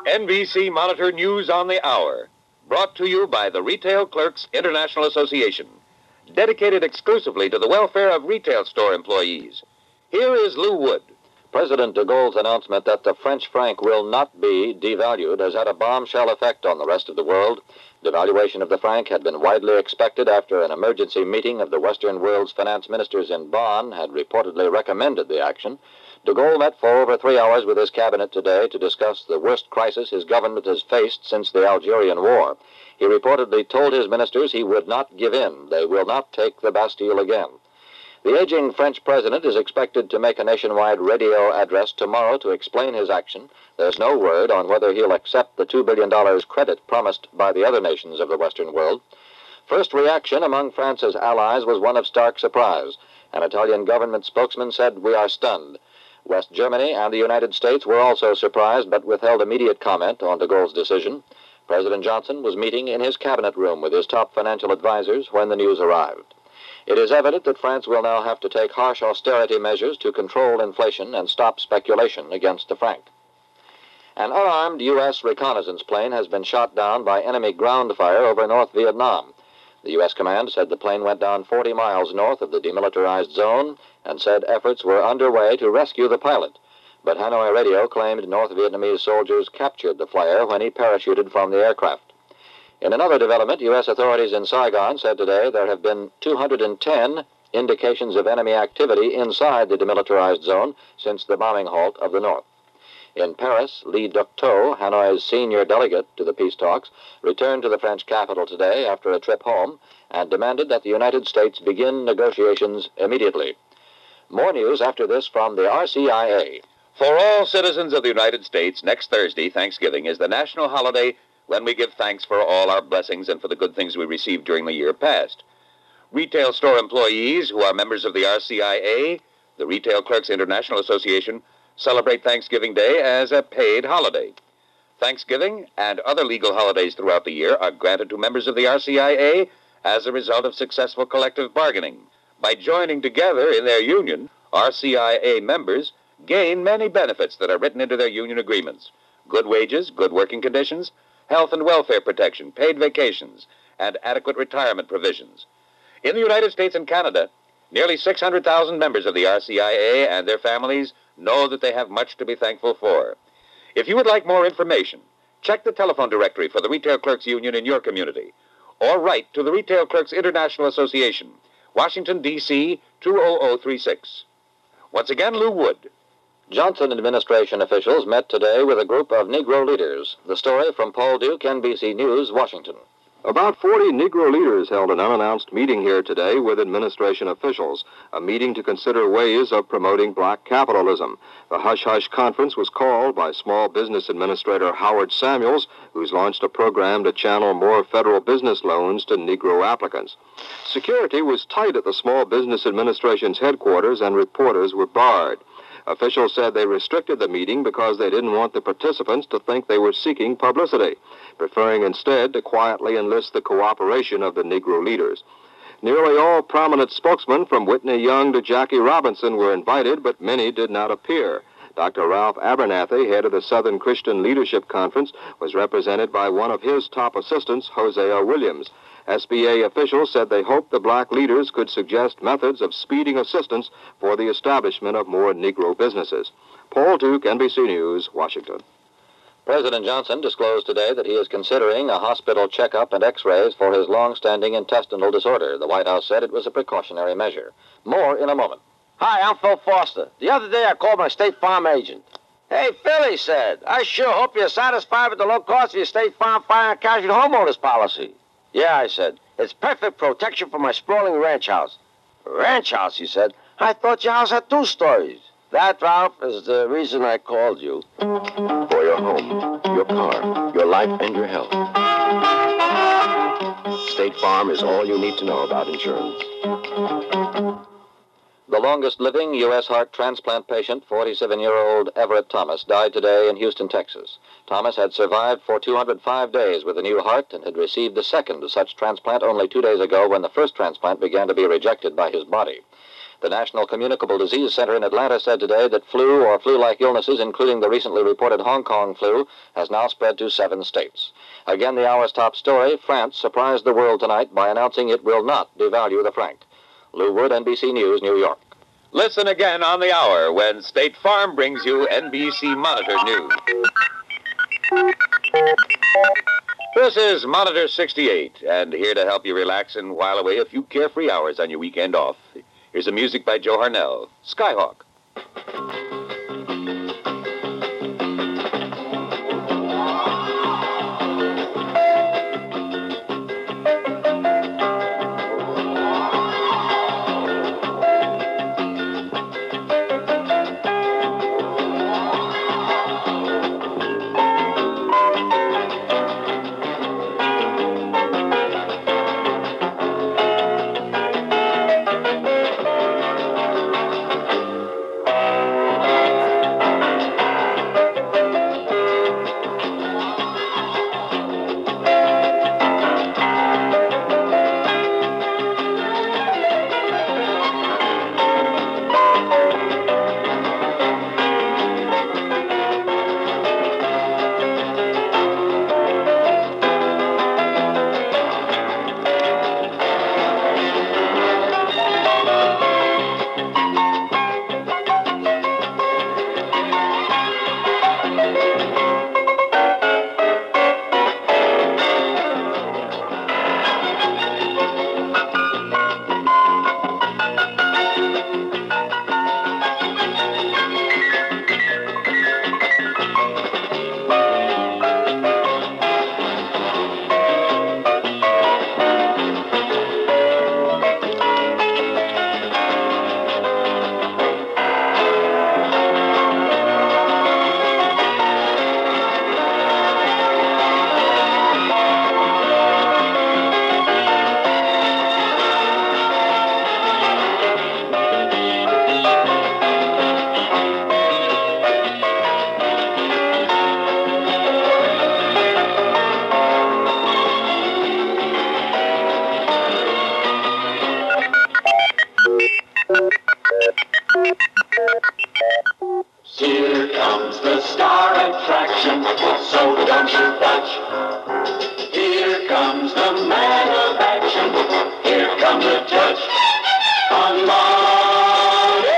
NBC Monitor News on the Hour, brought to you by the Retail Clerks International Association, dedicated exclusively to the welfare of retail store employees. Here is Lou Wood. President de Gaulle's announcement that the French franc will not be devalued has had a bombshell effect on the rest of the world. Devaluation of the franc had been widely expected after an emergency meeting of the Western world's finance ministers in Bonn had reportedly recommended the action. De Gaulle met for over 3 hours with his cabinet today to discuss the worst crisis his government has faced since the Algerian War. He reportedly told his ministers he would not give in. They will not take the Bastille again. The aging French president is expected to make a nationwide radio address tomorrow to explain his action. There's no word on whether he'll accept the $2 billion credit promised by the other nations of the Western world. First reaction among France's allies was one of stark surprise. An Italian government spokesman said, "We are stunned." West Germany and the United States were also surprised, but withheld immediate comment on de Gaulle's decision. President Johnson was meeting in his cabinet room with his top financial advisors when the news arrived. It is evident that France will now have to take harsh austerity measures to control inflation and stop speculation against the franc. An unarmed U.S. reconnaissance plane has been shot down by enemy ground fire over North Vietnam. The U.S. command said the plane went down 40 miles north of the demilitarized zone and said efforts were underway to rescue the pilot. But Hanoi Radio claimed North Vietnamese soldiers captured the flyer when he parachuted from the aircraft. In another development, U.S. authorities in Saigon said today there have been 210 indications of enemy activity inside the demilitarized zone since the bombing halt of the North. In Paris, Lee Ducteau, Hanoi's senior delegate to the peace talks, returned to the French capital today after a trip home and demanded that the United States begin negotiations immediately. More news after this from the RCIA. For all citizens of the United States, next Thursday, Thanksgiving, is the national holiday when we give thanks for all our blessings and for the good things we received during the year past. Retail store employees who are members of the RCIA, the Retail Clerks International Association, celebrate Thanksgiving Day as a paid holiday. Thanksgiving and other legal holidays throughout the year are granted to members of the RCIA as a result of successful collective bargaining. By joining together in their union, RCIA members gain many benefits that are written into their union agreements: good wages, good working conditions, health and welfare protection, paid vacations, and adequate retirement provisions. In the United States and Canada, nearly 600,000 members of the RCIA and their families know that they have much to be thankful for. If you would like more information, check the telephone directory for the Retail Clerks Union in your community, or write to the Retail Clerks International Association, Washington, D.C. 20036. Once again, Lou Wood. Johnson administration officials met today with a group of Negro leaders. The story from Paul Duke, NBC News, Washington. About 40 Negro leaders held an unannounced meeting here today with administration officials, a meeting to consider ways of promoting black capitalism. The Hush Hush Conference was called by Small Business Administrator Howard Samuels, who's launched a program to channel more federal business loans to Negro applicants. Security was tight at the Small Business Administration's headquarters, and reporters were barred. Officials said they restricted the meeting because they didn't want the participants to think they were seeking publicity, preferring instead to quietly enlist the cooperation of the Negro leaders. Nearly all prominent spokesmen, from Whitney Young to Jackie Robinson, were invited, but many did not appear. Dr. Ralph Abernathy, head of the Southern Christian Leadership Conference, was represented by one of his top assistants, Hosea Williams. SBA officials said they hoped the black leaders could suggest methods of speeding assistance for the establishment of more Negro businesses. Paul Duke, NBC News, Washington. President Johnson disclosed today that he is considering a hospital checkup and x-rays for his long-standing intestinal disorder. The White House said it was a precautionary measure. More in a moment. Hi, I'm Phil Foster. The other day I called my State Farm agent. Hey, Phil, he said, I sure hope you're satisfied with the low cost of your State Farm fire and casualty homeowners policy. Yeah, I said, it's perfect protection for my sprawling ranch house. Ranch house, he said. I thought your house had 2 stories. That, Ralph, is the reason I called you. For your home, your car, your life, and your health. State Farm is all you need to know about insurance. The longest-living U.S. heart transplant patient, 47-year-old Everett Thomas, died today in Houston, Texas. Thomas had survived for 205 days with a new heart and had received the second such transplant only 2 days ago when the first transplant began to be rejected by his body. The National Communicable Disease Center in Atlanta said today that flu or flu-like illnesses, including the recently reported Hong Kong flu, has now spread to 7 states. Again, the hour's top story, France surprised the world tonight by announcing it will not devalue the franc. Lou Wood, NBC News, New York. Listen again on the hour when State Farm brings you NBC Monitor News. This is Monitor 68, and here to help you relax and while away a few carefree hours on your weekend off. Here's some music by Joe Harnell, Skyhawk. Here comes the star attraction, so don't you watch. Here comes the man of action, here comes the judge on Monitor.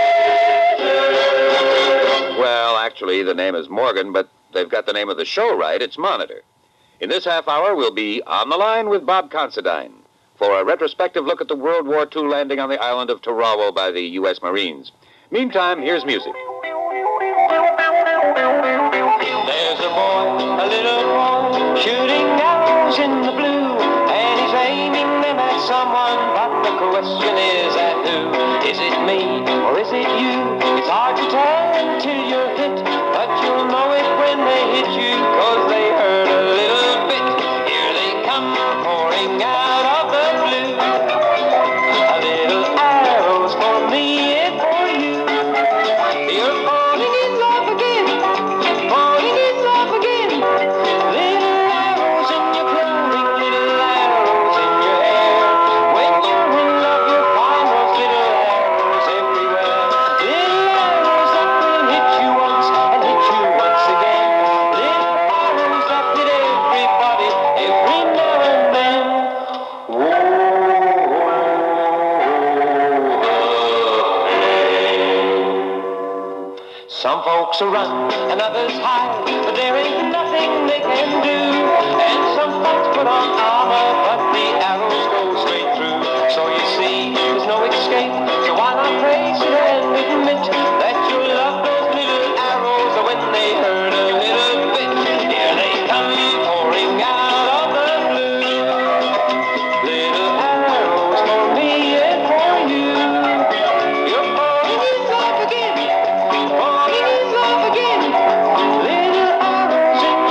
Well, actually, the name is Morgan, but they've got the name of the show right. It's Monitor. In this half hour, we'll be on the line with Bob Considine for a retrospective look at the World War II landing on the island of Tarawa by the U.S. Marines. Meantime, here's music. There's a boy, a little boy, shooting arrows in the blue, and he's aiming them at someone, but the question is at who? Is it me, or is it you? It's hard to tell until you're hit, but you'll know it when they hit you, 'cause they hurt a little bit. Here they come pouring out of the blue, a little arrows for me and for you. You're falling in love again, falling in love again. Little arrows in your clothing, little arrows in your hair. When you're in love, you'll find those little arrows everywhere. Little arrows that will hit you once and hit you once again. Little arrows that hit everybody every now and then. Some folks are run and others hide, but there ain't nothing they can do. And some folks put on armor, but the arrows go straight through. So you see, there's no escape. So why not face it and admit that you love those little arrows when they hurt a little bit? Here they come pouring out of the blue. Little arrows for me and for you. You're falling in love again. Falling in love again. Little arrows in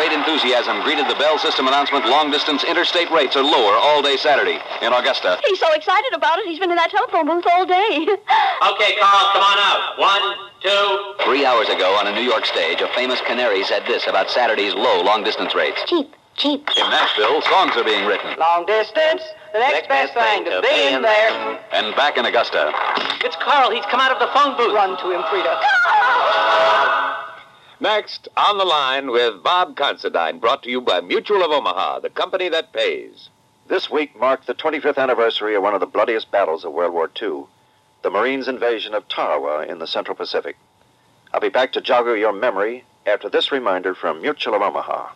great enthusiasm greeted the Bell System announcement long-distance interstate rates are lower all day Saturday in Augusta. He's so excited about it, he's been in that telephone booth all day. Okay, Carl, come on out. 1, 2. 3 hours ago on a New York stage, a famous canary said this about Saturday's low long-distance rates. Cheap. In Nashville, songs are being written. Long distance, the next best thing to be in there. And back in Augusta, It's Carl. He's come out of the phone booth. Run to him, Frida. Next, on the line with Bob Considine, brought to you by Mutual of Omaha, the company that pays. This week marked the 25th anniversary of one of the bloodiest battles of World War II, the Marines' invasion of Tarawa in the Central Pacific. I'll be back to jog your memory after this reminder from Mutual of Omaha.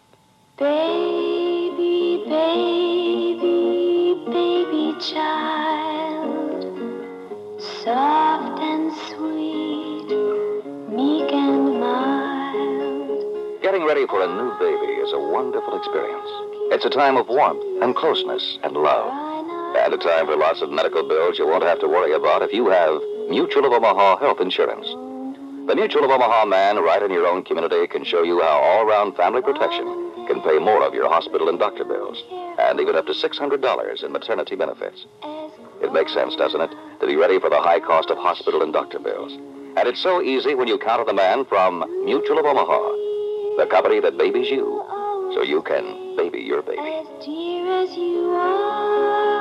Baby, baby, baby child, soft and sweet, meek and mild. Getting ready for a new baby is a wonderful experience. It's a time of warmth and closeness and love. And a time for lots of medical bills you won't have to worry about if you have Mutual of Omaha health insurance. The Mutual of Omaha man right in your own community can show you how all-round family protection can pay more of your hospital and doctor bills, and even up to $600 in maternity benefits. It makes sense, doesn't it, to be ready for the high cost of hospital and doctor bills. And it's so easy when you count on the man from Mutual of Omaha, the company that babies you, so you can baby your baby. As dear as you are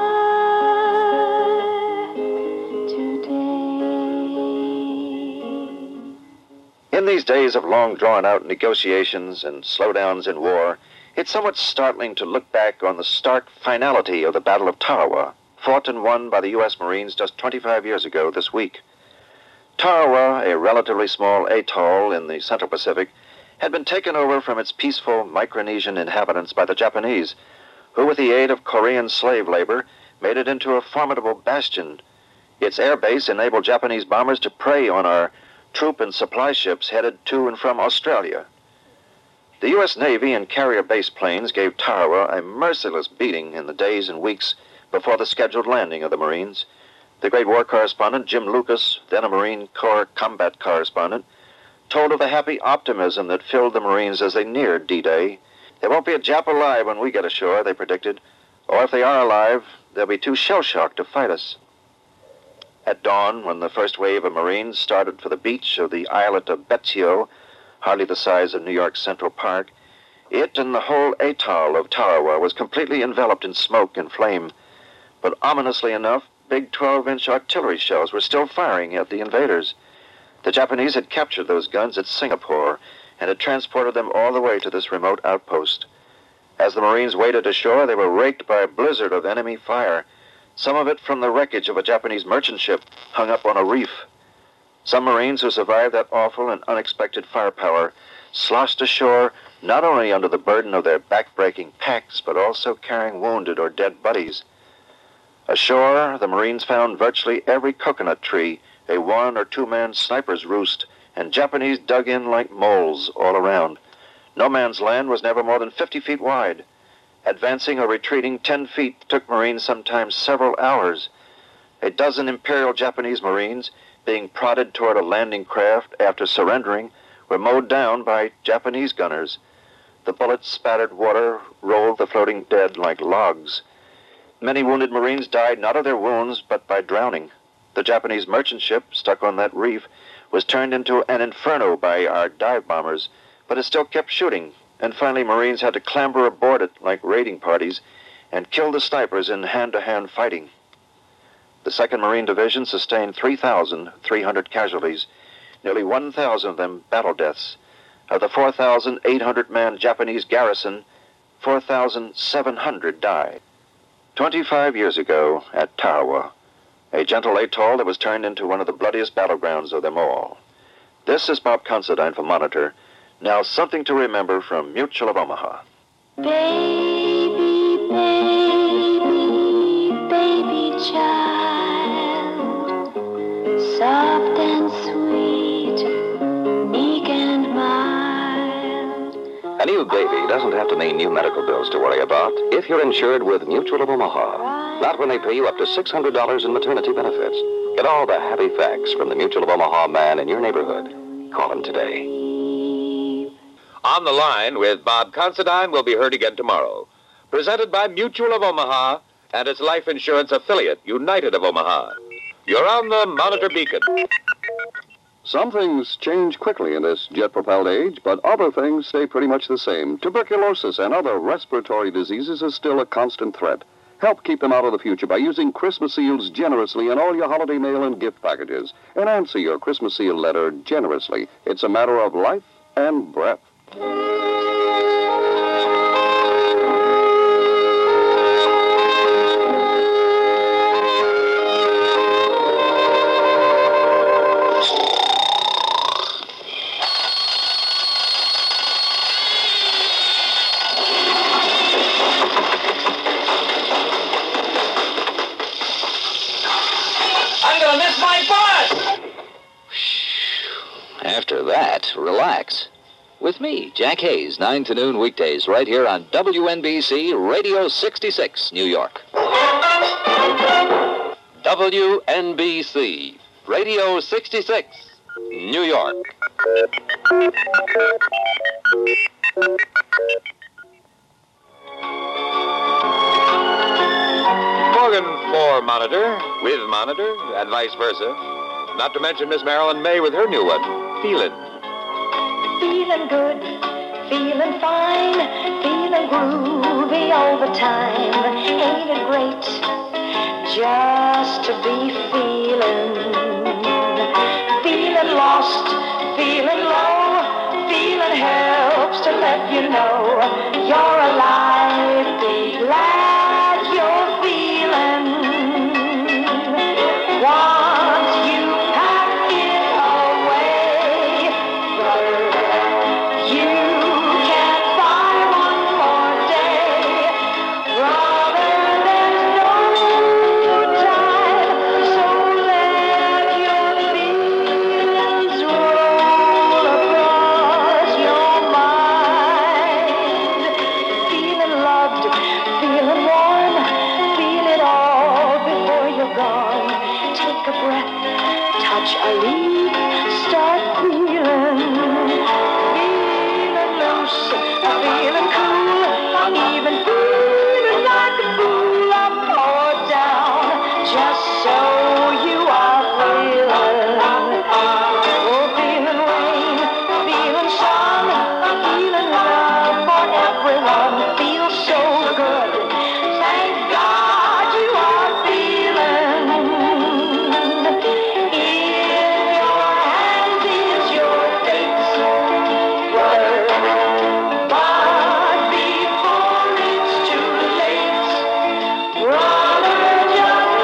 today. In these days of long drawn-out negotiations and slowdowns in war, it's somewhat startling to look back on the stark finality of the Battle of Tarawa, fought and won by the U.S. Marines just 25 years ago this week. Tarawa, a relatively small atoll in the Central Pacific, had been taken over from its peaceful Micronesian inhabitants by the Japanese, who, with the aid of Korean slave labor, made it into a formidable bastion. Its air base enabled Japanese bombers to prey on our troop and supply ships headed to and from Australia. The U.S. Navy and carrier-base planes gave Tarawa a merciless beating in the days and weeks before the scheduled landing of the Marines. The great war correspondent, Jim Lucas, then a Marine Corps combat correspondent, told of the happy optimism that filled the Marines as they neared D-Day. There won't be a Jap alive when we get ashore, they predicted. Or if they are alive, they'll be too shell-shocked to fight us. At dawn, when the first wave of Marines started for the beach of the islet of Betio, hardly the size of New York's Central Park, it and the whole atoll of Tarawa was completely enveloped in smoke and flame. But ominously enough, big 12-inch artillery shells were still firing at the invaders. The Japanese had captured those guns at Singapore and had transported them all the way to this remote outpost. As the Marines waded ashore, they were raked by a blizzard of enemy fire, some of it from the wreckage of a Japanese merchant ship hung up on a reef. Some Marines who survived that awful and unexpected firepower sloshed ashore not only under the burden of their back-breaking packs, but also carrying wounded or dead buddies. Ashore, the Marines found virtually every coconut tree, a 1- or 2-man sniper's roost, and Japanese dug in like moles all around. No man's land was never more than 50 feet wide. Advancing or retreating 10 feet took Marines sometimes several hours. A dozen Imperial Japanese Marines, being prodded toward a landing craft after surrendering, were mowed down by Japanese gunners. The bullets spattered water, rolled the floating dead like logs. Many wounded Marines died not of their wounds, but by drowning. The Japanese merchant ship, stuck on that reef, was turned into an inferno by our dive bombers, but it still kept shooting, and finally Marines had to clamber aboard it like raiding parties and kill the snipers in hand-to-hand fighting. The 2nd Marine Division sustained 3,300 casualties, nearly 1,000 of them battle deaths. Of the 4,800-man Japanese garrison, 4,700 died. 25 years ago at Tarawa, a gentle atoll that was turned into one of the bloodiest battlegrounds of them all. This is Bob Considine for Monitor. Now something to remember from Mutual of Omaha. Baby, baby, baby child, soft and sweet, meek and mild. A new baby doesn't have to mean new medical bills to worry about if you're insured with Mutual of Omaha. Not when they pay you up to $600 in maternity benefits. Get all the happy facts from the Mutual of Omaha man in your neighborhood. Call him today. On the Line with Bob Considine will be heard again tomorrow. Presented by Mutual of Omaha and its life insurance affiliate, United of Omaha. You're on the Monitor Beacon. Some things change quickly in this jet-propelled age, but other things stay pretty much the same. Tuberculosis and other respiratory diseases are still a constant threat. Help keep them out of the future by using Christmas seals generously in all your holiday mail and gift packages. And answer your Christmas seal letter generously. It's a matter of life and breath. After that, relax. With me, Jack Hayes, 9 to noon weekdays, right here on WNBC Radio 66, New York. WNBC Radio 66, New York. Morgan for Monitor, with Monitor, and vice versa. Not to mention Miss Marilyn May with her new one, Feelin'. Feeling good, feeling fine, feeling groovy all the time. Ain't it great just to be feeling? Feeling lost, feeling low, feeling helps to let you know you're alive. Be glad you're feeling. Once you pack it away, you can't buy one more day. Brother, there's no time, so let your feelings roll across your mind. Feeling loved, feeling warm, feel it all before you're gone. Take a breath, touch a leaf, start feeling. Feeling loose, feeling cool, even feeling like a fool up or down, just so you are feeling. Oh, feeling rain, feeling sun, feeling love for everyone, feels so good. Thank God you are feeling. In your hands is your fate, brother. But before it's too late, brother, just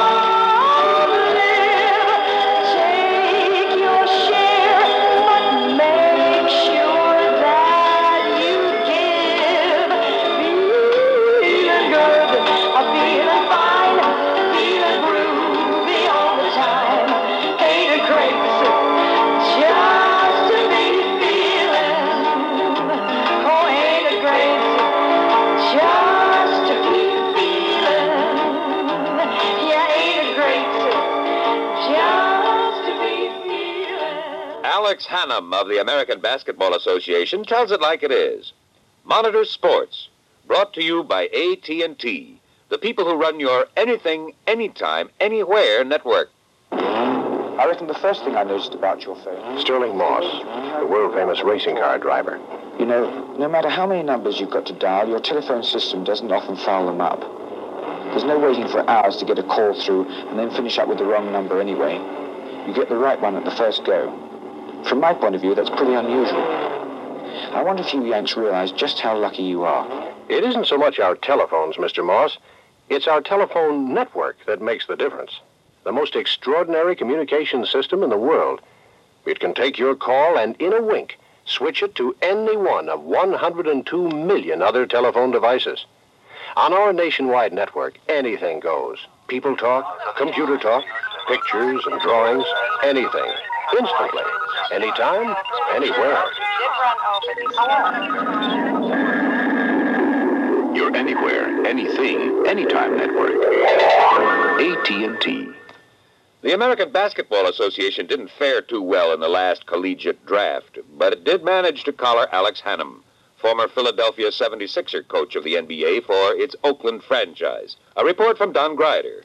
live. Take your share, but make sure that you give. Feeling good, feeling fine, feeling groovy all the time. Ain't it great just to be feeling? Oh, ain't it great just to be feeling? Yeah, ain't it great just to be feeling? Alex Hannum of the American Basketball Association tells it like it is. Monitor Sports, brought to you by AT&T, the people who run your anything, anytime, anywhere network. I reckon the first thing I noticed about your phone. Sterling Moss, the world-famous racing car driver. You know, no matter how many numbers you've got to dial, your telephone system doesn't often foul them up. There's no waiting for hours to get a call through and then finish up with the wrong number anyway. You get the right one at the first go. From my point of view, that's pretty unusual. I wonder if you Yanks realize just how lucky you are. It isn't so much our telephones, Mr. Moss. It's our telephone network that makes the difference. The most extraordinary communication system in the world. It can take your call and, in a wink, switch it to any one of 102 million other telephone devices. On our nationwide network, anything goes. People talk, computer talk, pictures and drawings, anything. Instantly. Anytime, anywhere. Your anywhere, anything, anytime network. AT&T. The American Basketball Association didn't fare too well in the last collegiate draft, but it did manage to collar Alex Hannum, former Philadelphia 76er coach of the NBA, for its Oakland franchise. A report from Don Grider.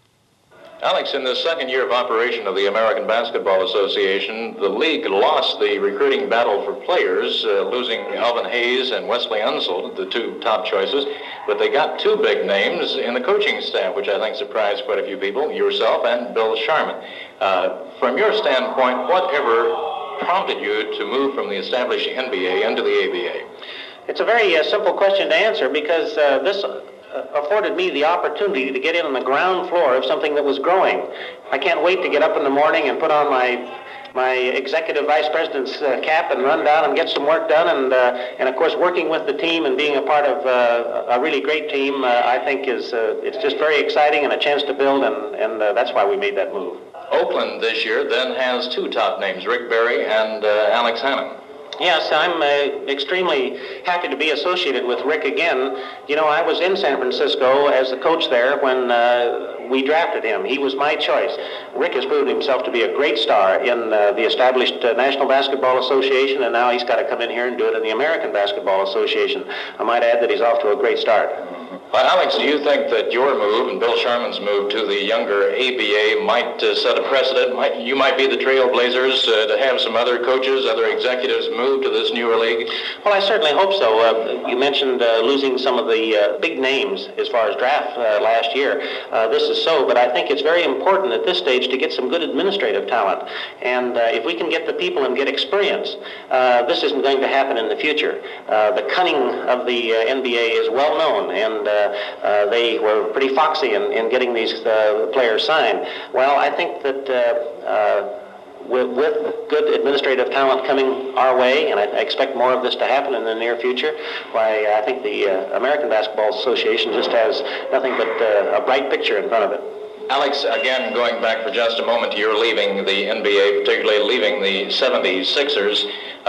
Alex, in the second year of operation of the American Basketball Association, the league lost the recruiting battle for players, losing Alvin Hayes and Wesley Unseld, the two top choices. But they got two big names in the coaching staff, which I think surprised quite a few people, yourself and Bill Sharman. From your standpoint, whatever prompted you to move from the established NBA into the ABA? It's a very simple question to answer because this afforded me the opportunity to get in on the ground floor of something that was growing. I can't wait to get up in the morning and put on my executive vice president's cap and run down and get some work done. And of course, working with the team and being a part of a really great team, I think it's just very exciting and a chance to build, and that's why we made that move. Oakland this year then has two top names, Rick Barry and Alex Hannum. Yes, I'm extremely happy to be associated with Rick again. You know, I was in San Francisco as the coach there when we drafted him. He was my choice. Rick has proved himself to be a great star in the established National Basketball Association, and now he's got to come in here and do it in the American Basketball Association. I might add that he's off to a great start. Well, Alex, do you think that your move and Bill Sharman's move to the younger ABA might set a precedent? You might be the trailblazers to have some other coaches, other executives move to this newer league? Well, I certainly hope so. You mentioned losing some of the big names as far as draft last year. This is so, but I think it's very important at this stage to get some good administrative talent. And if we can get the people and get experience, this isn't going to happen in the future. The cunning of the NBA is well known, and they were pretty foxy in getting these players signed. Well, I think that with good administrative talent coming our way, and I expect more of this to happen in the near future, why I think the American Basketball Association just has nothing but a bright picture in front of it. Alex, again, going back for just a moment to your leaving the NBA, particularly leaving the 76ers,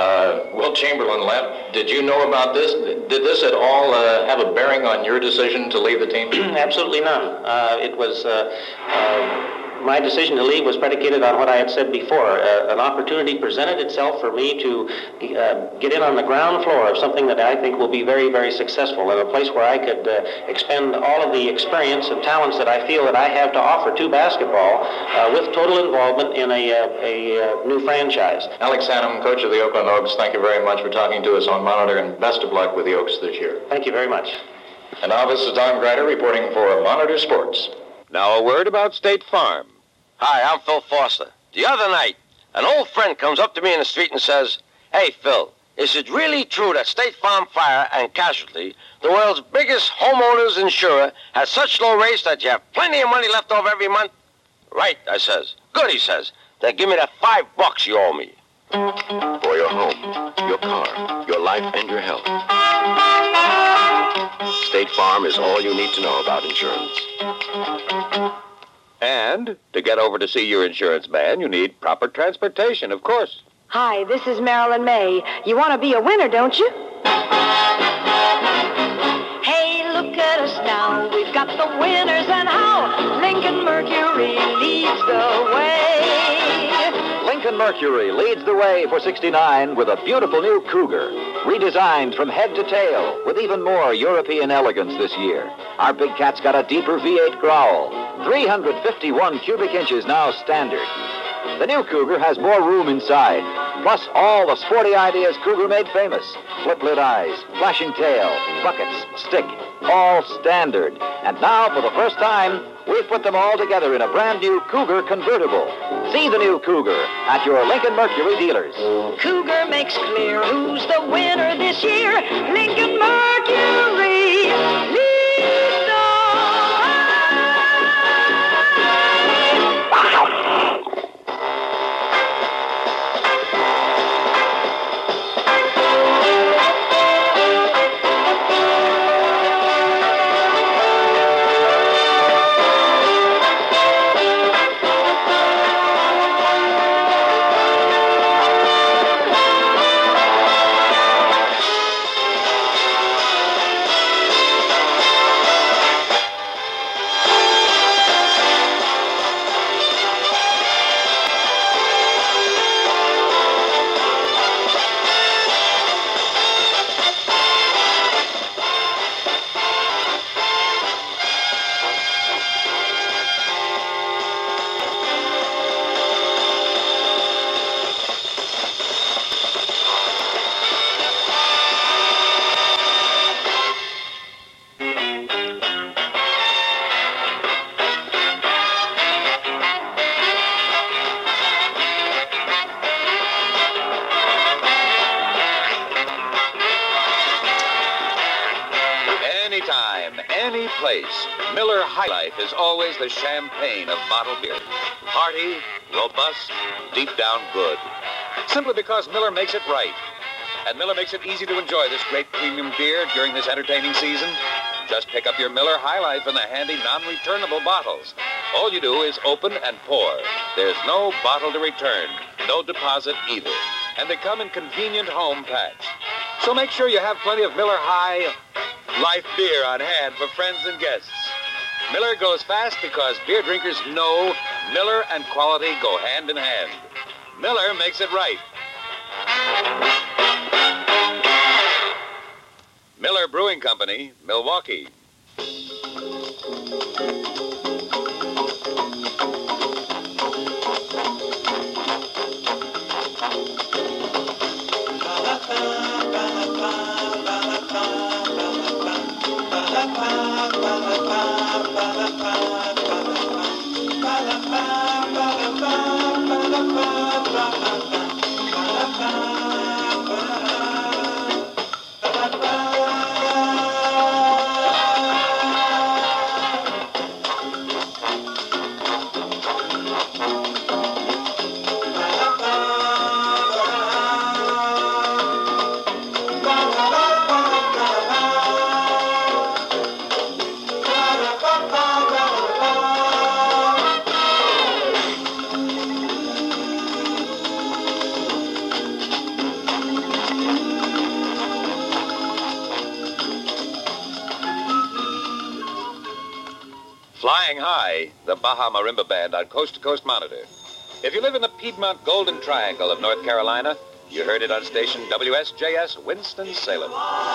Wilt Chamberlain left. Did you know about this? Did this at all have a bearing on your decision to leave the team? Absolutely none. It was my decision to leave was predicated on what I had said before. An opportunity presented itself for me to get in on the ground floor of something that I think will be very, very successful, and a place where I could expend all of the experience and talents that I feel that I have to offer to basketball with total involvement in a new franchise. Alex Hannum, coach of the Oakland Oaks, thank you very much for talking to us on Monitor, and best of luck with the Oaks this year. Thank you very much. And now this is Don Grider reporting for Monitor Sports. Now a word about State Farm. Hi, I'm Phil Foster. The other night, an old friend comes up to me in the street and says, "Hey, Phil, is it really true that State Farm Fire and Casualty, the world's biggest homeowners insurer, has such low rates that you have plenty of money left over every month?" "Right," I says. "Good," he says. "Then give me that $5 you owe me." For your home, your car, your life, and your health. State Farm is all you need to know about insurance. And to get over to see your insurance man, you need proper transportation, of course. Hi, this is Marilyn May. You want to be a winner, don't you? Hey, look at us now. We've got the winners, and how Lincoln Mercury leads the way. Lincoln Mercury leads the way for 69 with a beautiful new Cougar, redesigned from head to tail with even more European elegance this year. Our big cat's got a deeper V8 growl, 351 cubic inches now standard. The new Cougar has more room inside, plus all the sporty ideas Cougar made famous. Flip-lit eyes, flashing tail, buckets, stick, all standard. And now, for the first time, we've put them all together in a brand new Cougar convertible. See the new Cougar at your Lincoln Mercury dealers. Cougar makes clear who's the winner this year. Lincoln Mercury leads the Anytime, any place, Miller High Life is always the champagne of bottled beer. Hearty, robust, deep down good. Simply because Miller makes it right. And Miller makes it easy to enjoy this great premium beer during this entertaining season. Just pick up your Miller High Life in the handy non-returnable bottles. All you do is open and pour. There's no bottle to return, no deposit either. And they come in convenient home packs. So make sure you have plenty of Miller High Life beer on hand for friends and guests. Miller goes fast because beer drinkers know Miller and quality go hand in hand. Miller makes it right. Miller Brewing Company, Milwaukee. Flying High, the Baja Marimba Band on Coast to Coast Monitor. If you live in the Piedmont Golden Triangle of North Carolina, you heard it on station WSJS Winston-Salem.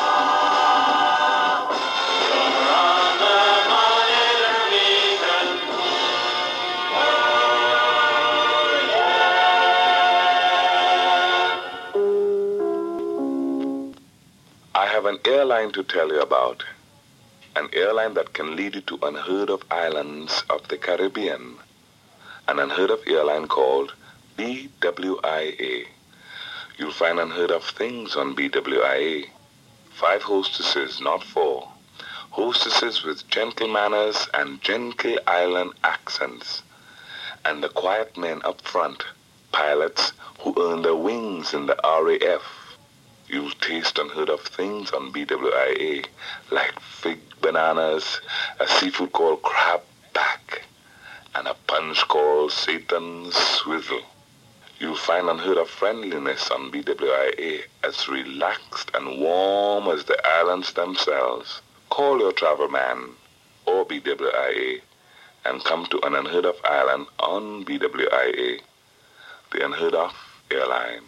I have an airline to tell you about. An airline that can lead you to unheard of islands of the Caribbean. An unheard of airline called BWIA. You'll find unheard of things on BWIA. 5 hostesses, not 4. Hostesses with gentle manners and gentle island accents. And the quiet men up front, pilots who earn their wings in the RAF. You'll taste unheard of things on BWIA, like fig bananas, a seafood called crab back, and a punch called Satan's Swizzle. You'll find unheard of friendliness on BWIA, as relaxed and warm as the islands themselves. Call your travel man or BWIA and come to an unheard of island on BWIA, the unheard of airline.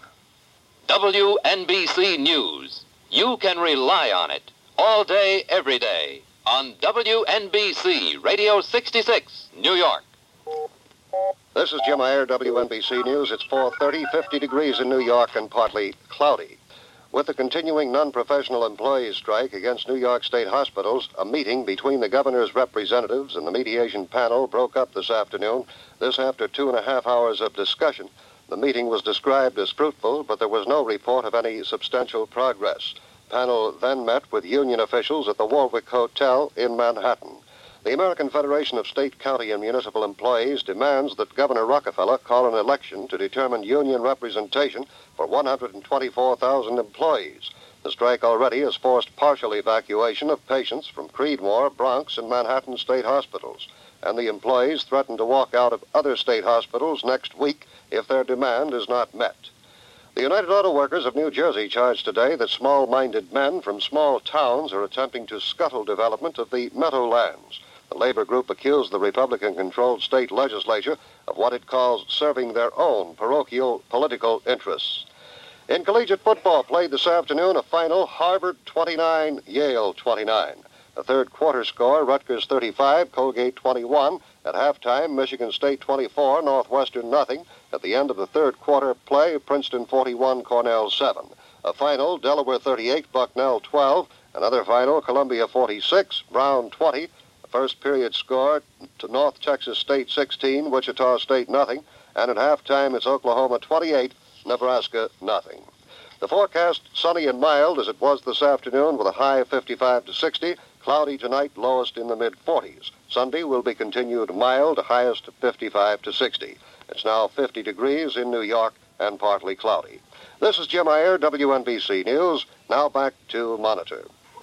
WNBC News. You can rely on it all day, every day on WNBC Radio 66, New York. This is Jim Iyer, WNBC News. It's 4:30, 50 degrees in New York and partly cloudy. With the continuing non-professional employees strike against New York State hospitals, a meeting between the governor's representatives and the mediation panel broke up this afternoon. This after 2.5 hours of discussion. The meeting was described as fruitful, but there was no report of any substantial progress. The panel then met with union officials at the Warwick Hotel in Manhattan. The American Federation of State, County, and Municipal Employees demands that Governor Rockefeller call an election to determine union representation for 124,000 employees. The strike already has forced partial evacuation of patients from Creedmoor, Bronx, and Manhattan state hospitals. And the employees threaten to walk out of other state hospitals next week if their demand is not met. The United Auto Workers of New Jersey charged today that small-minded men from small towns are attempting to scuttle development of the Meadowlands. The labor group accused the Republican-controlled state legislature of what it calls serving their own parochial political interests. In collegiate football, played this afternoon a final Harvard 29, Yale 29. The third quarter score, Rutgers 35, Colgate 21. At halftime, Michigan State 24, Northwestern nothing. At the end of the third quarter play, Princeton 41, Cornell 7. A final, Delaware 38, Bucknell 12. Another final, Columbia 46, Brown 20. The first period score, to North Texas State 16, Wichita State nothing. And at halftime, it's Oklahoma 28, Nebraska nothing. The forecast, sunny and mild as it was this afternoon with a high of 55 to 60. Cloudy tonight, lowest in the mid-40s. Sunday will be continued mild, highest 55 to 60. It's now 50 degrees in New York and partly cloudy. This is Jim Iyer, WNBC News. Now back to Monitor.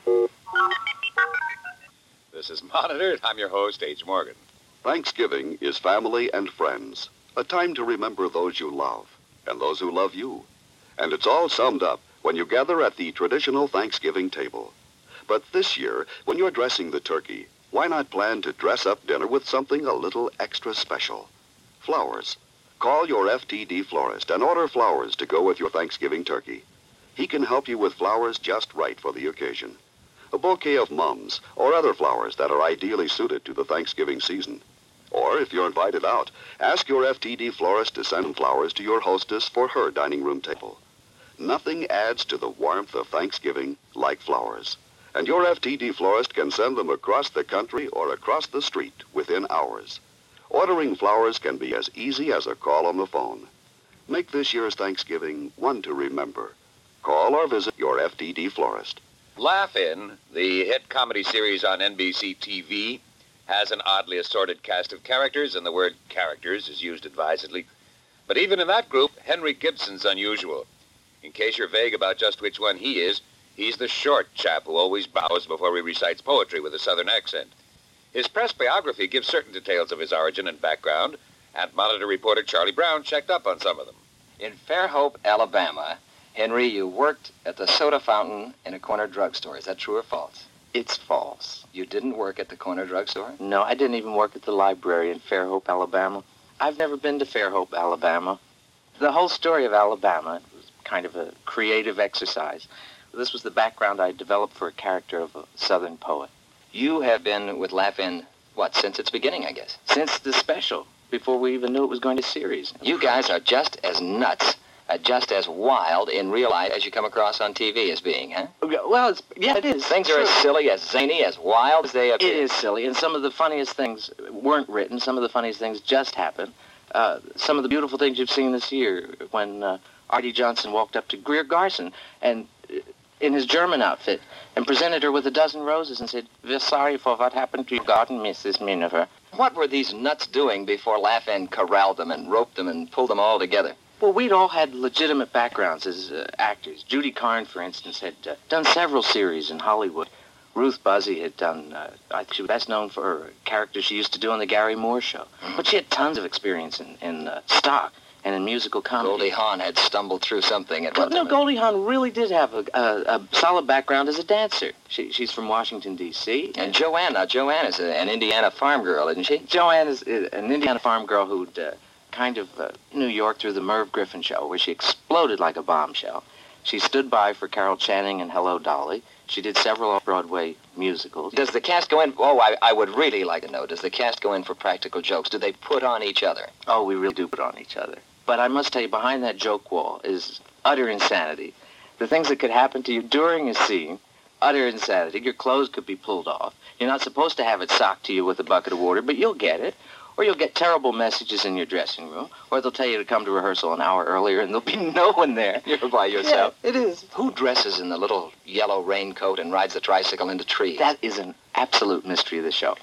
This is Monitor, and I'm your host, H. Morgan. Thanksgiving is family and friends, a time to remember those you love and those who love you. And it's all summed up when you gather at the traditional Thanksgiving table. But this year, when you're dressing the turkey, why not plan to dress up dinner with something a little extra special? Flowers. Call your FTD florist and order flowers to go with your Thanksgiving turkey. He can help you with flowers just right for the occasion. A bouquet of mums or other flowers that are ideally suited to the Thanksgiving season. Or if you're invited out, ask your FTD florist to send flowers to your hostess for her dining room table. Nothing adds to the warmth of Thanksgiving like flowers. And your FTD florist can send them across the country or across the street within hours. Ordering flowers can be as easy as a call on the phone. Make this year's Thanksgiving one to remember. Call or visit your FTD florist. Laugh-In, the hit comedy series on NBC TV, has an oddly assorted cast of characters, and the word characters is used advisedly. But even in that group, Henry Gibson's unusual. In case you're vague about just which one he is, he's the short chap who always bows before he recites poetry with a southern accent. His press biography gives certain details of his origin and background, and Monitor reporter Charlie Brown checked up on some of them. In Fairhope, Alabama, Henry, you worked at the soda fountain in a corner drugstore. Is that true or false? It's false. You didn't work at the corner drugstore? No, I didn't even work at the library in Fairhope, Alabama. I've never been to Fairhope, Alabama. The whole story of Alabama was kind of a creative exercise. This was the background I developed for a character of a Southern poet. You have been with Laugh-In, what, since its beginning, I guess? Since the special, before we even knew it was going to series. You guys are just as nuts, just as wild in real life as you come across on TV as being, huh? Well, it is. Things are as silly, as zany, as wild as they appear. It is silly, and some of the funniest things weren't written. Some of the funniest things just happened. Some of the beautiful things you've seen this year, when Artie Johnson walked up to Greer Garson and in his German outfit and presented her with a dozen roses and said, "We're sorry for what happened to your garden, Mrs. Miniver." What were these nuts doing before Laugh-In corralled them and roped them and pulled them all together? Well, we'd all had legitimate backgrounds as actors. Judy Carn, for instance, had done several series in Hollywood. Ruth Buzzy had done, she was best known for her character she used to do on the Gary Moore Show. But she had tons of experience in stock and in musical comedy. Goldie Hawn had stumbled through something at one time. No, Goldie Hawn really did have a solid background as a dancer. She's from Washington, D.C. And Joanne is an Indiana farm girl, isn't she? Joanne is an Indiana farm girl who'd kind of New York through the Merv Griffin Show, where she exploded like a bombshell. She stood by for Carol Channing and Hello, Dolly. She did several off-Broadway musicals. Does the cast go in... Oh, I would really like to know. Does the cast go in for practical jokes? Do they put on each other? Oh, we really do put on each other. But I must tell you, behind that joke wall is utter insanity. The things that could happen to you during a scene, utter insanity. Your clothes could be pulled off. You're not supposed to have it socked to you with a bucket of water, but you'll get it. Or you'll get terrible messages in your dressing room. Or they'll tell you to come to rehearsal an hour earlier and there'll be no one there. You're by yourself. Yeah, it is. Who dresses in the little yellow raincoat and rides the tricycle into trees? That is an absolute mystery of the show.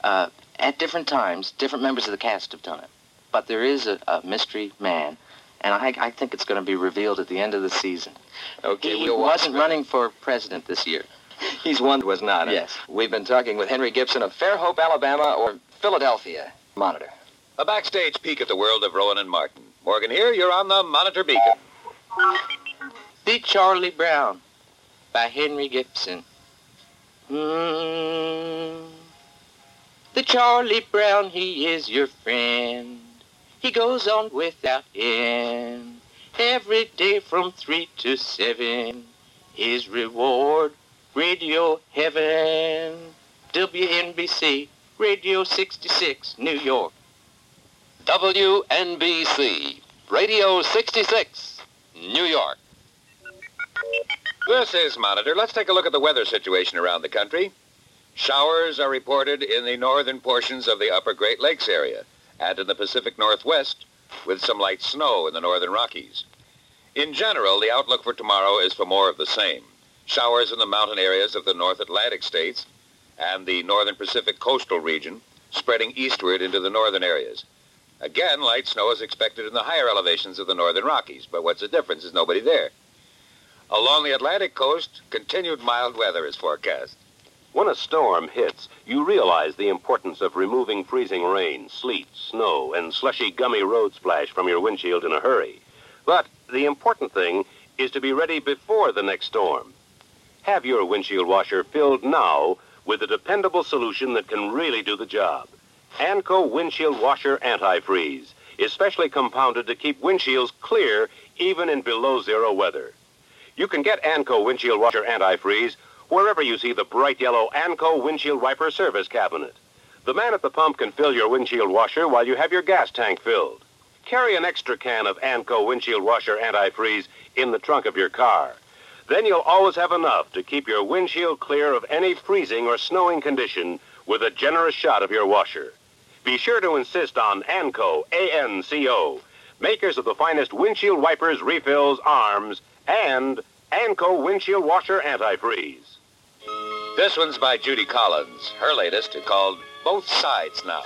At different times, different members of the cast have done it. But there is a mystery man, and I think it's going to be revealed at the end of the season. Okay, he wasn't running for president this year. He's one was not. Yes. We've been talking with Henry Gibson of Fairhope, Alabama, or Philadelphia. Monitor. A backstage peek at the world of Rowan and Martin. Morgan here, you're on the Monitor Beacon. The Charlie Brown by Henry Gibson. The Charlie Brown, he is your friend. He goes on without end. Every day from 3 to 7. His reward, Radio Heaven. WNBC, Radio 66, New York. WNBC, Radio 66, New York. This is Monitor. Let's take a look at the weather situation around the country. Showers are reported in the northern portions of the upper Great Lakes area and in the Pacific Northwest, with some light snow in the northern Rockies. In general, the outlook for tomorrow is for more of the same. Showers in the mountain areas of the North Atlantic states, and the northern Pacific coastal region, spreading eastward into the northern areas. Again, light snow is expected in the higher elevations of the northern Rockies, but what's the difference? There's nobody there. Along the Atlantic coast, continued mild weather is forecast. When a storm hits, you realize the importance of removing freezing rain, sleet, snow, and slushy, gummy road splash from your windshield in a hurry. But the important thing is to be ready before the next storm. Have your windshield washer filled now with a dependable solution that can really do the job. ANCO Windshield Washer Antifreeze is specially compounded to keep windshields clear even in below-zero weather. You can get ANCO Windshield Washer Antifreeze wherever you see the bright yellow ANCO Windshield Wiper service cabinet. The man at the pump can fill your windshield washer while you have your gas tank filled. Carry an extra can of ANCO Windshield Washer Antifreeze in the trunk of your car. Then you'll always have enough to keep your windshield clear of any freezing or snowing condition with a generous shot of your washer. Be sure to insist on ANCO, A-N-C-O, makers of the finest windshield wipers, refills, arms, and ANCO Windshield Washer Antifreeze. This one's by Judy Collins. Her latest is called Both Sides Now.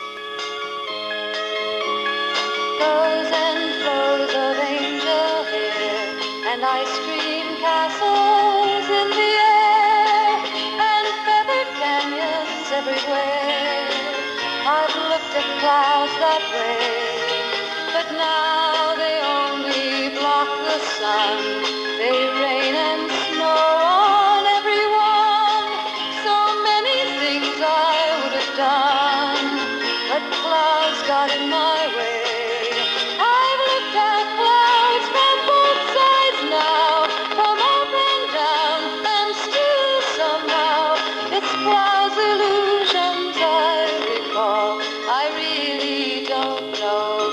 Flows and flows of angel hair and ice cream castles in the air and feathered canyons everywhere. I've looked at clouds that way, but now they only block the sun. They rain and snow on everyone. So many things I would have done, but clouds got in my way. I've looked at clouds from both sides now, from up and down, and still somehow it's clouds' illusions I recall. I really don't know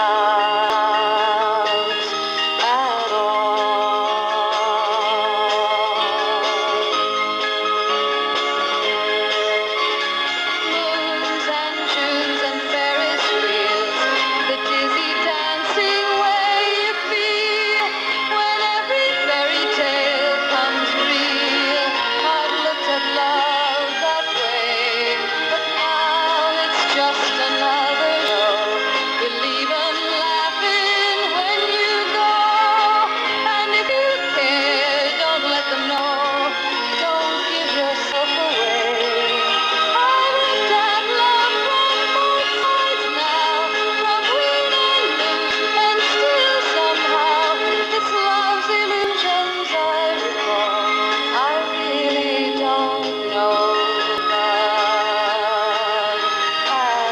clouds at all. Moons and Junes and Ferris wheels, the dizzy dancing way you feel when every fairy tale comes real. I've looked at love that way, but now it's just another show. You leave 'em laughing when you go, and if you care, don't let them know. Don't give yourself away. I've looked at love from both sides now, from win and lose, and still somehow it's love's illusions I recall. I really don't know love at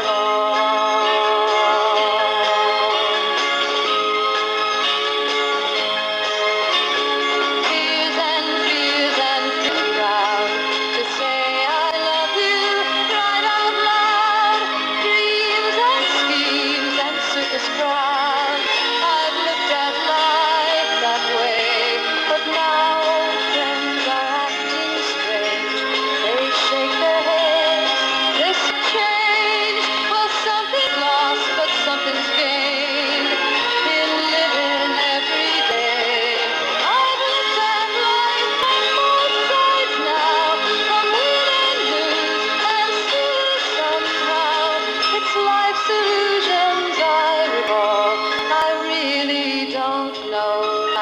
Fears and fears and fears proud to say I love you right out loud. Dreams and schemes and circus crowds. I've looked at life that way, but now old friends are acting strange. They shake their heads. This change, well, something's lost, but something's gained in living every day. I've looked at life from both sides now, from win and lose, and still somehow it's life's illusions I recall. I really don't know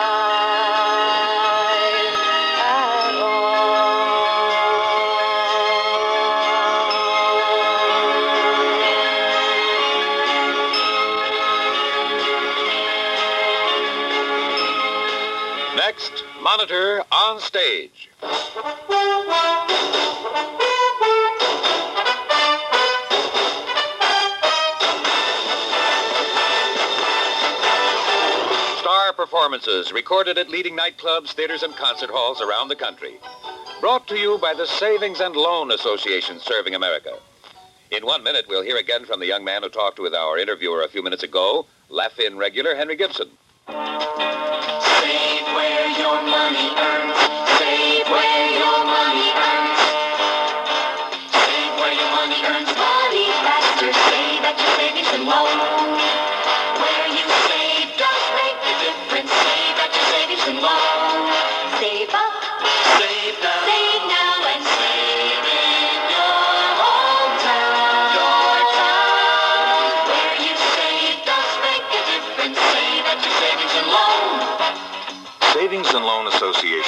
life at Next, Monitor on stage. Star performances recorded at leading nightclubs, theaters, and concert halls around the country. Brought to you by the Savings and Loan Association serving America. In 1 minute, we'll hear again from the young man who talked with our interviewer a few minutes ago, Laugh-In regular Henry Gibson. Save where your money earns. Save where your money earns. Save where your money earns money faster. Save at your savings and loan. Where you save does make the difference. Save at your savings and loan. Save up. Save now. Save now and save it.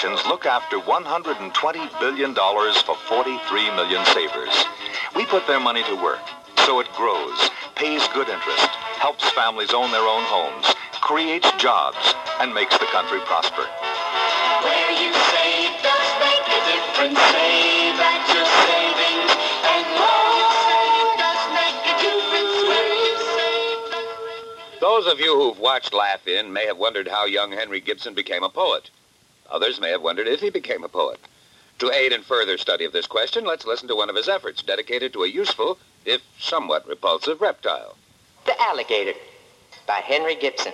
Associations look after $120 billion for 43 million savers. We put their money to work, so it grows, pays good interest, helps families own their own homes, creates jobs, and makes the country prosper. Where you save does make a difference. Save at your savings and loan does make a difference. Where you save. Those of you who've watched Laugh-In may have wondered how young Henry Gibson became a poet. Others may have wondered if he became a poet. To aid in further study of this question, let's listen to one of his efforts dedicated to a useful, if somewhat repulsive, reptile. The Alligator by Henry Gibson.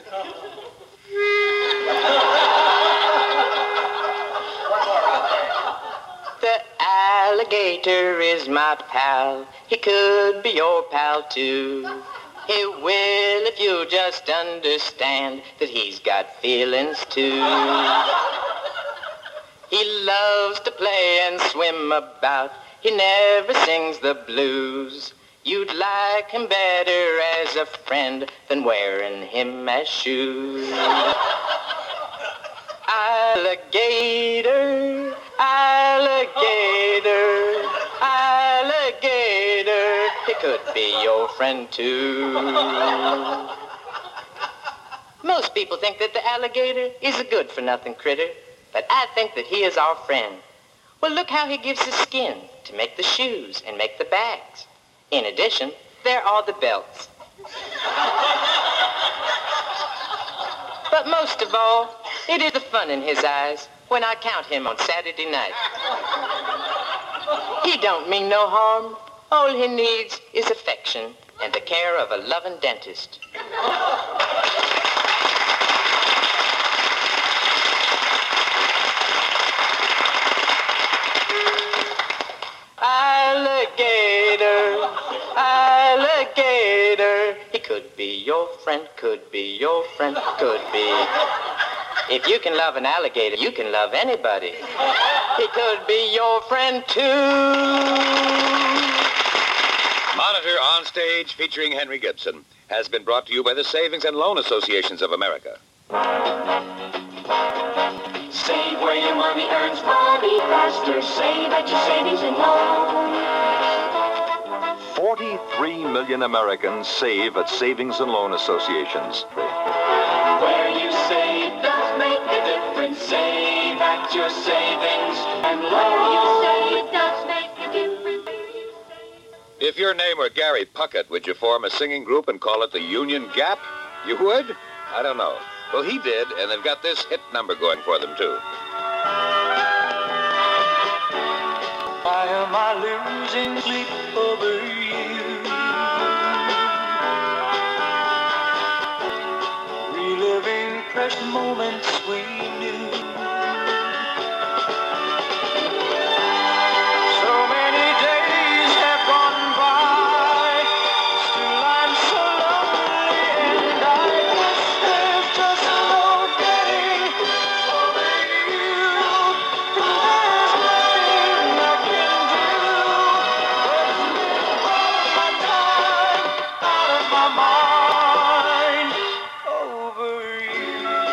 The alligator is my pal. He could be your pal too. He will if you just understand that he's got feelings too. He loves to play and swim about. He never sings the blues. You'd like him better as a friend than wearing him as shoes. Alligator, alligator, alligator, he could be your friend too. Most people think that the alligator is a good-for-nothing critter, but I think that he is our friend. Well, look how he gives his skin to make the shoes and make the bags. In addition, there are the belts. But most of all, it is the fun in his eyes when I count him on Saturday night. He don't mean no harm. All he needs is affection and the care of a loving dentist. Alligator, alligator, he could be your friend, could be your friend, could be. If you can love an alligator, you can love anybody. He could be your friend too. Monitor on Stage featuring Henry Gibson has been brought to you by the Savings and Loan Associations of America. Save where your money earns money faster. Save at your savings and loan. 43 million Americans save at Savings and Loan Associations. Where you save does make a difference. Save at your savings and loan. Where you save does make a difference. If your name were Gary Puckett, would you form a singing group and call it the Union Gap? You would? I don't know. Well, he did, and they've got this hit number going for them, too. Why am I losing sleep over you? Reliving precious moments we knew. So many days have gone by. Still I'm so lonely, and I guess there's just no getting over you. And there's nothing I can do but spend all my time out of my mind over you.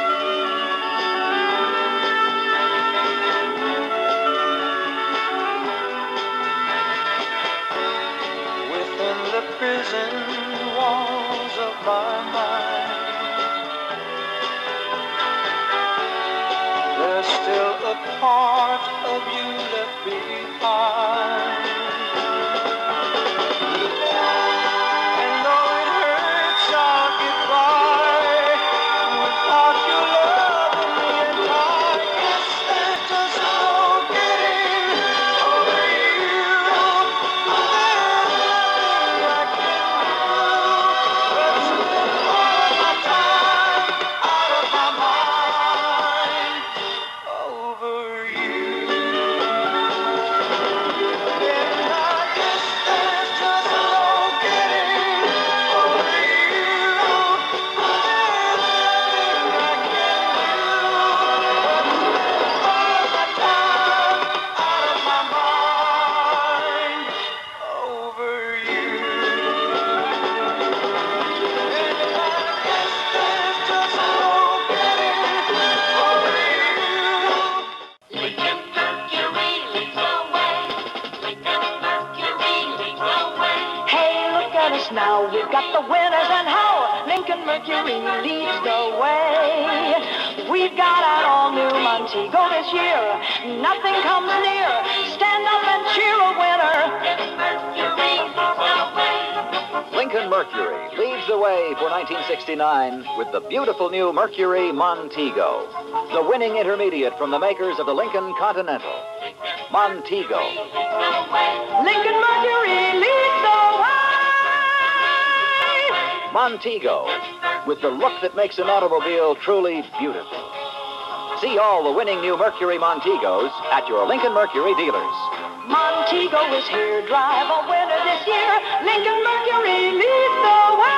Within the prison walls of my mind, there's still a part of you left behind. And though it hurts our goodbye, without your love in me, and I guess there's just no getting over you. There's nothing I can do but spend all of my time out of my mind over you. race now. We've got the winners and how Lincoln Mercury leads the way. We've got an all-new Montego this year. Nothing comes near. Stand up and cheer a winner. Lincoln Mercury leads the way for 1969 with the beautiful new Mercury Montego, the winning intermediate from the makers of the Lincoln Continental. Montego. Lincoln Mercury leads the way. Montego, with the look that makes an automobile truly beautiful. See all the winning new Mercury Montegos at your Lincoln Mercury dealers. Montego is here, drive a winner this year. Lincoln Mercury leads the way.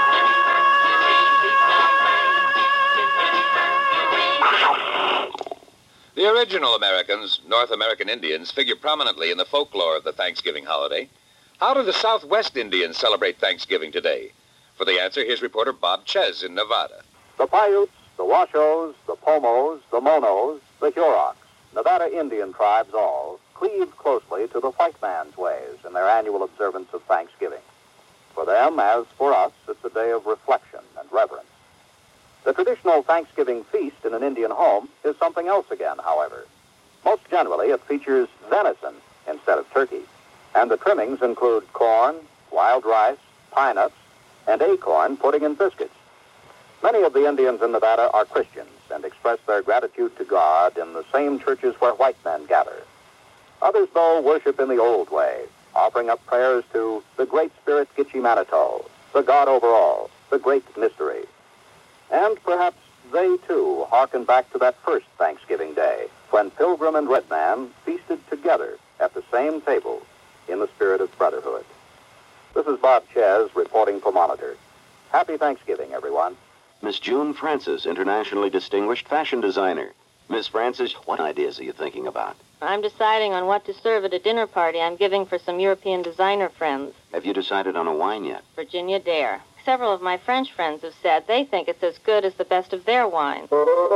The original Americans, North American Indians, figure prominently in the folklore of the Thanksgiving holiday. How do the Southwest Indians celebrate Thanksgiving today? For the answer, here's reporter Bob Ches in Nevada. The Paiutes, the Washos, the Pomos, the Monos, the Hurons, Nevada Indian tribes all cleave closely to the white man's ways in their annual observance of Thanksgiving. For them, as for us, it's a day of reflection and reverence. The traditional Thanksgiving feast in an Indian home is something else again, however. Most generally, it features venison instead of turkey, and the trimmings include corn, wild rice, pine nuts, and acorn pudding and biscuits. Many of the Indians in Nevada are Christians and express their gratitude to God in the same churches where white men gather. Others, though, worship in the old way, offering up prayers to the Great Spirit Gitche Manito, the God over all, the Great Mystery. And perhaps they, too, hearken back to that first Thanksgiving Day, when Pilgrim and Red Man feasted together at the same table in the spirit of brotherhood. This is Bob Ches reporting for Monitor. Happy Thanksgiving, everyone. Miss June Francis, internationally distinguished fashion designer. Miss Francis, what ideas are you thinking about? I'm deciding on what to serve at a dinner party I'm giving for some European designer friends. Have you decided on a wine yet? Virginia Dare. Several of my French friends have said they think it's as good as the best of their wine.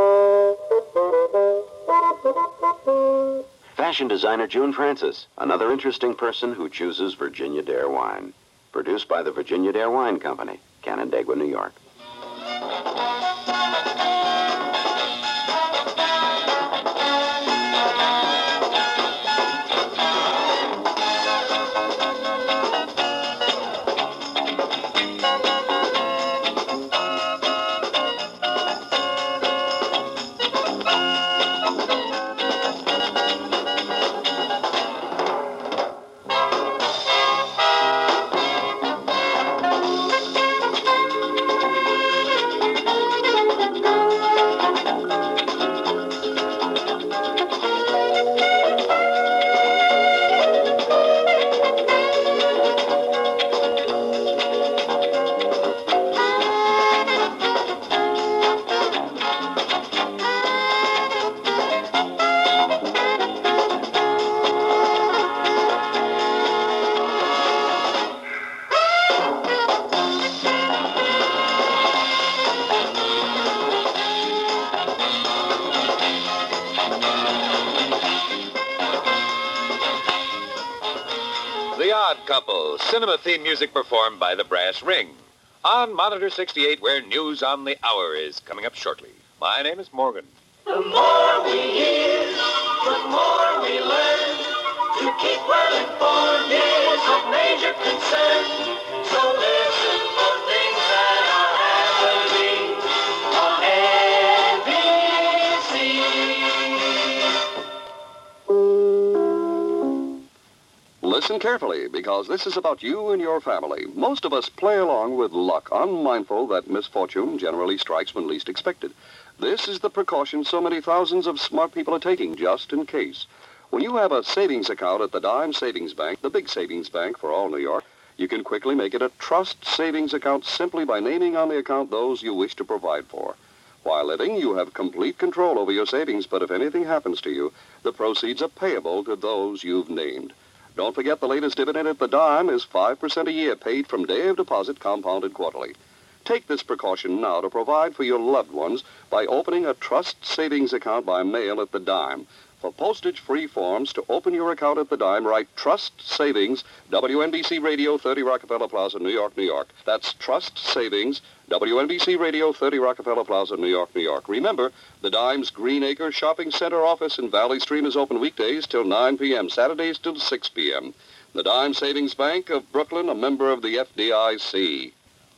Fashion designer June Francis, another interesting person who chooses Virginia Dare wine. Produced by the Virginia Dare Wine Company, Canandaigua, New York. The Odd Couple, cinema theme music performed by the Brass Ring. On Monitor 68, where News on the Hour is coming up shortly. My name is Morgan. The more we hear, the more we learn. To keep well informed is of major concern. So listen for things that are happening on NBC. Listen carefully, because this is about you and your family. Most of us play along with luck, unmindful that misfortune generally strikes when least expected. This is the precaution so many thousands of smart people are taking, just in case. When you have a savings account at the Dime Savings Bank, the big savings bank for all New York, you can quickly make it a trust savings account simply by naming on the account those you wish to provide for. While living, you have complete control over your savings, but if anything happens to you, the proceeds are payable to those you've named. Don't forget the latest dividend at the Dime is 5% a year, paid from day of deposit, compounded quarterly. Take this precaution now to provide for your loved ones by opening a trust savings account by mail at the Dime. For postage-free forms to open your account at the dime, write Trust Savings, WNBC Radio, 30 Rockefeller Plaza, New York, New York. That's Trust Savings, WNBC Radio, 30 Rockefeller Plaza, New York, New York. Remember, the Dime's Green Acre Shopping Center office in Valley Stream is open weekdays till 9 p.m., Saturdays till 6 p.m. The Dime Savings Bank of Brooklyn, a member of the FDIC.